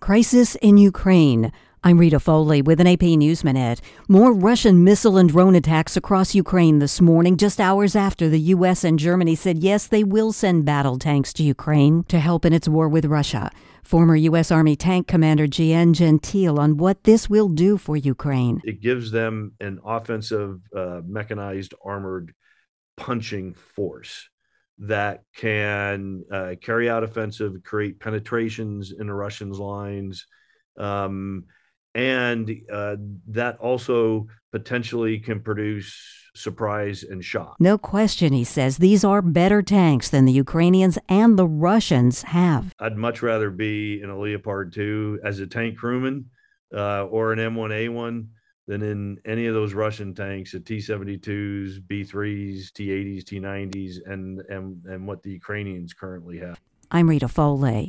Crisis in Ukraine. I'm Rita Foley with an AP News Minute. More Russian missile and drone attacks across Ukraine this morning, just hours after the U.S. and Germany said yes, they will send battle tanks to Ukraine to help in its war with Russia. Former U.S. Army Tank Commander Jan Gentile on what this will do for Ukraine. It gives them an offensive, mechanized, armored punching force that can carry out offensive, create penetrations in the Russians' lines, and that also potentially can produce surprise and shock. No question, he says, these are better tanks than the Ukrainians and the Russians have. I'd much rather be in a Leopard 2 as a tank crewman or an M1A1 than in any of those Russian tanks, the T-72s, B-3s, T-80s, T-90s, and what the Ukrainians currently have. I'm Rita Foley.